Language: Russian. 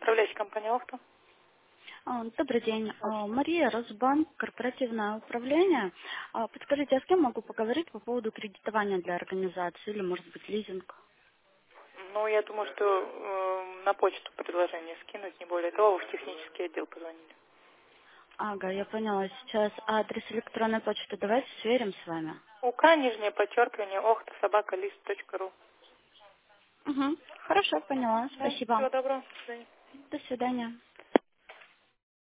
Управляющая компания «Охта». Добрый день. Мария, Росбанк, корпоративное управление. Подскажите, а с кем могу поговорить по поводу кредитования для организации или, может быть, лизинг? Ну, я думаю, что на почту предложение скинуть, не более того, вы в технический отдел позвонили. Ага, я поняла. Сейчас адрес электронной почты давайте сверим с вами. УК, нижнее подчеркивание, охта@list.ру. Угу. Хорошо, поняла. Да, Спасибо. всего доброго, до свидания. До свидания.